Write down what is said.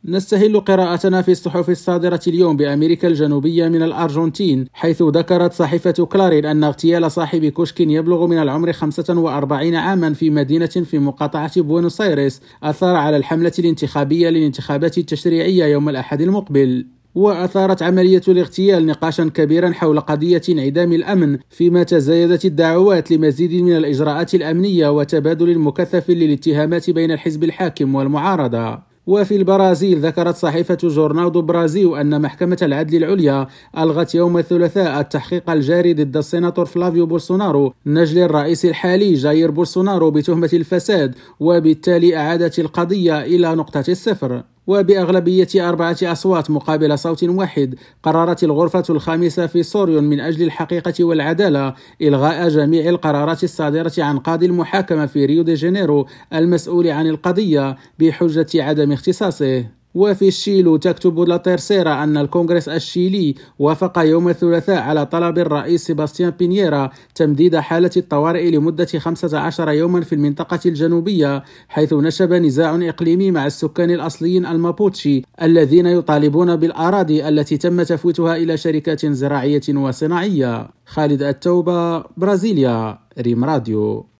نستهل قراءتنا في الصحف الصادرة اليوم بأمريكا الجنوبية من الأرجنتين، حيث ذكرت صحيفة كلارين أن اغتيال صاحب كشك يبلغ من العمر 45 عاما في مدينة في مقاطعة بوينوس آيرس أثار على الحملة الانتخابية للانتخابات التشريعية يوم الأحد المقبل. وأثارت عملية الاغتيال نقاشا كبيرا حول قضية انعدام الأمن، فيما تزايدت الدعوات لمزيد من الإجراءات الأمنية وتبادل مكثف للاتهامات بين الحزب الحاكم والمعارضة. وفي البرازيل ذكرت صحيفة جورنال دو برازيل أن محكمة العدل العليا ألغت يوم الثلاثاء التحقيق الجاري ضد السيناتور فلافيو بولسونارو نجل الرئيس الحالي جاير بولسونارو بتهمة الفساد، وبالتالي أعادت القضية إلى نقطة الصفر. وبأغلبية 4 أصوات مقابل صوت واحد قررت الغرفة الخامسة في سوريون من أجل الحقيقة والعدالة إلغاء جميع القرارات الصادرة عن قاضي المحاكمة في ريو دي جانيرو المسؤول عن القضية بحجة عدم اختصاصه. وفي الشيلو تكتب لا تيرسيرا أن الكونغرس الشيلي وافق يوم الثلاثاء على طلب الرئيس سيباستيان بينييرا تمديد حالة الطوارئ لمدة 15 يوما في المنطقة الجنوبية، حيث نشب نزاع إقليمي مع السكان الأصليين المابوتشي الذين يطالبون بالأراضي التي تم تفويتها إلى شركات زراعية وصناعية. خالد التوبة، برازيليا، ريم راديو.